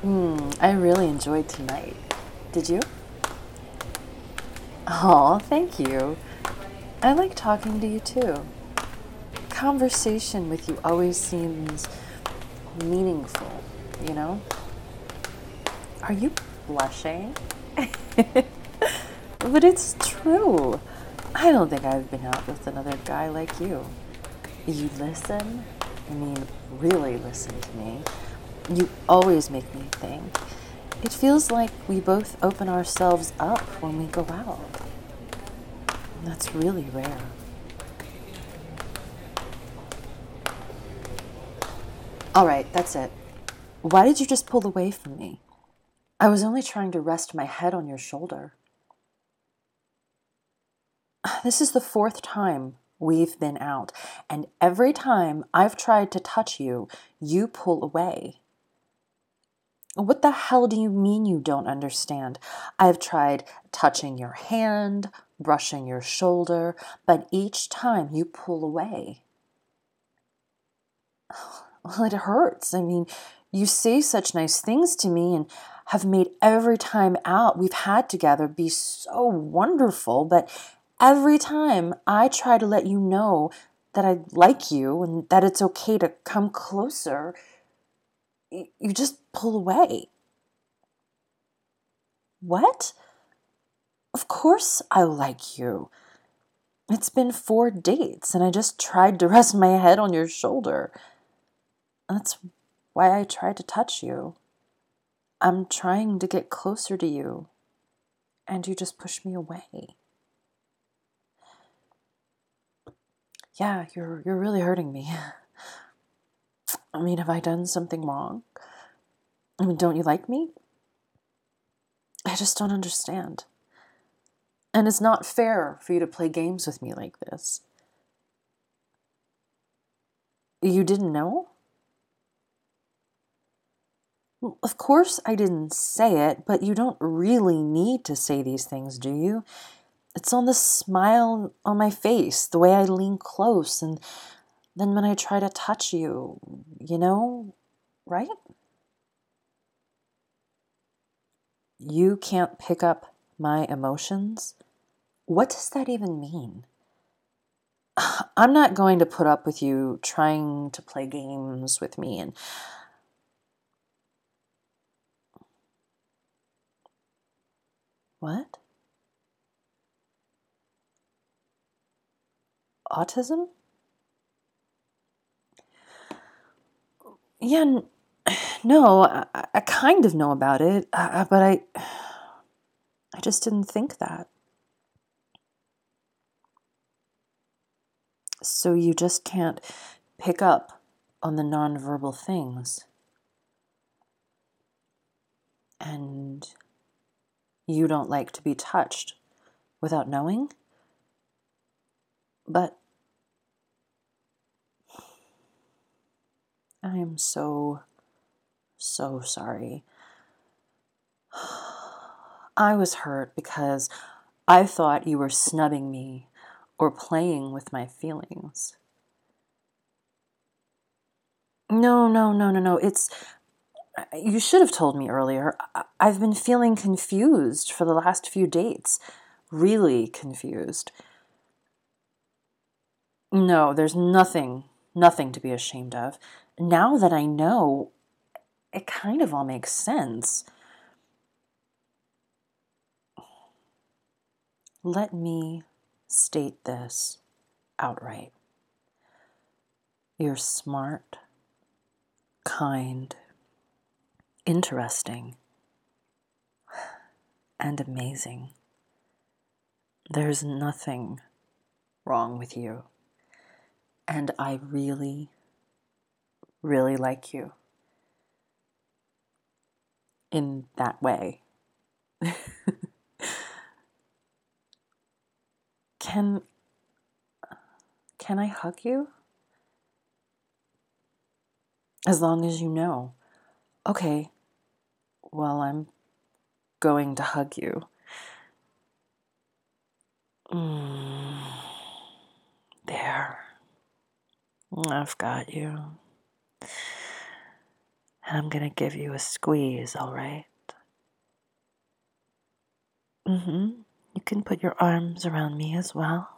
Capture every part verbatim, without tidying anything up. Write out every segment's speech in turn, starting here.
Mm, I really enjoyed tonight. Did you? Oh, thank you. I like talking to you too. Conversation with you always seems meaningful, you know? Are you blushing? But it's true. I don't think I've been out with another guy like you. You listen. I mean, really listen to me. You always make me think. It feels like we both open ourselves up when we go out. That's really rare. All right, that's it. Why did you just pull away from me? I was only trying to rest my head on your shoulder. This is the fourth time we've been out, and every time I've tried to touch you, you pull away. What the hell do you mean you don't understand? I've tried touching your hand, brushing your shoulder, but each time you pull away. Well, it hurts. I mean, you say such nice things to me and have made every time out we've had together be so wonderful, but every time I try to let you know that I like you and that it's okay to come closer, you just pull away. What? Of course I like you. It's been four dates and I just tried to rest my head on your shoulder. That's why I tried to touch you. I'm trying to get closer to you, and you just push me away. Yeah, you're you're really hurting me. I mean, have I done something wrong? I mean, don't you like me? I just don't understand. And it's not fair for you to play games with me like this. You didn't know? Well, of course I didn't say it, but you don't really need to say these things, do you? It's on the smile on my face, the way I lean close, and then when I try to touch you, you know, right? You can't pick up my emotions? What does that even mean? I'm not going to put up with you trying to play games with me and what? Autism? Yeah, n- no, I, I kind of know about it, uh, but I, I just didn't think that. So you just can't pick up on the nonverbal things, and you don't like to be touched without knowing? But I am so, so sorry. I was hurt because I thought you were snubbing me or playing with my feelings. No, no, no, no, no. It's, you should have told me earlier. I- I've been feeling confused for the last few dates. Really confused. No, there's nothing, nothing to be ashamed of. Now that I know, it kind of all makes sense. Let me state this outright. You're smart, kind, interesting, and amazing. There's nothing wrong with you. And I really, really like you in that way. Can can I hug you? As long as you know. Okay, well, I'm going to hug you. Mm, there. I've got you. And I'm going to give you a squeeze, all right? Mm-hmm. You can put your arms around me as well.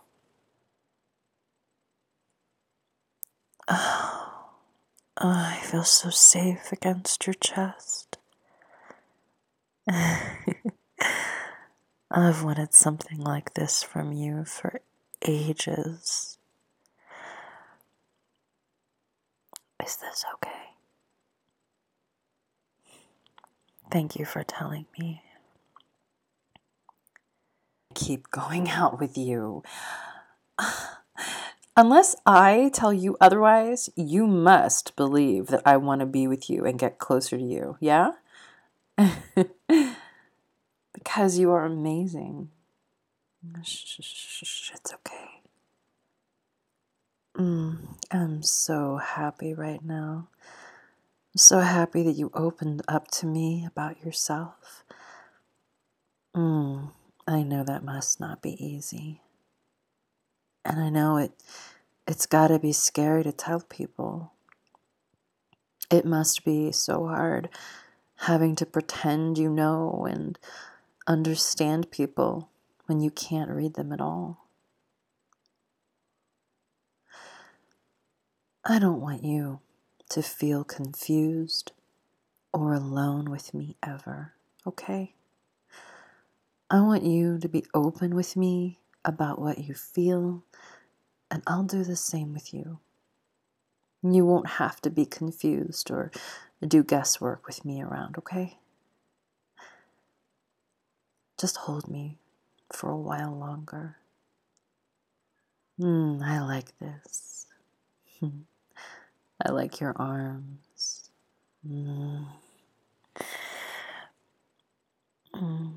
Oh, oh I feel so safe against your chest. I've wanted something like this from you for ages. Is this okay? Thank you for telling me. Keep going out with you. Unless I tell you otherwise, you must believe that I want to be with you and get closer to you, yeah? Because you are amazing. Shh, shh, shh, it's okay. Mm, I'm so happy right now. I'm so happy that you opened up to me about yourself. Mm, I know that must not be easy. And I know it, it's got to be scary to tell people. It must be so hard having to pretend you know and understand people when you can't read them at all. I don't want you to feel confused or alone with me ever, okay? I want you to be open with me about what you feel, and I'll do the same with you. You won't have to be confused or do guesswork with me around, okay? Just hold me for a while longer. Hmm, I like this. I like your arms. Mm. Mm.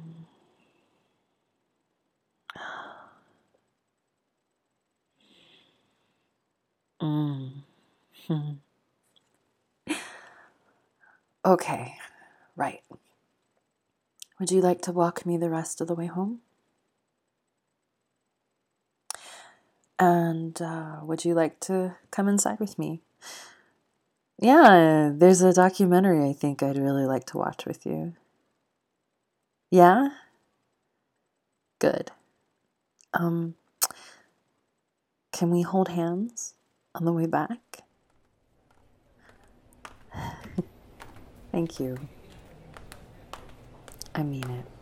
Mm. Okay, right. Would you like to walk me the rest of the way home? And uh, would you like to come inside with me? Yeah, there's a documentary I think I'd really like to watch with you. Yeah? Good. Um, can we hold hands on the way back? Thank you. I mean it.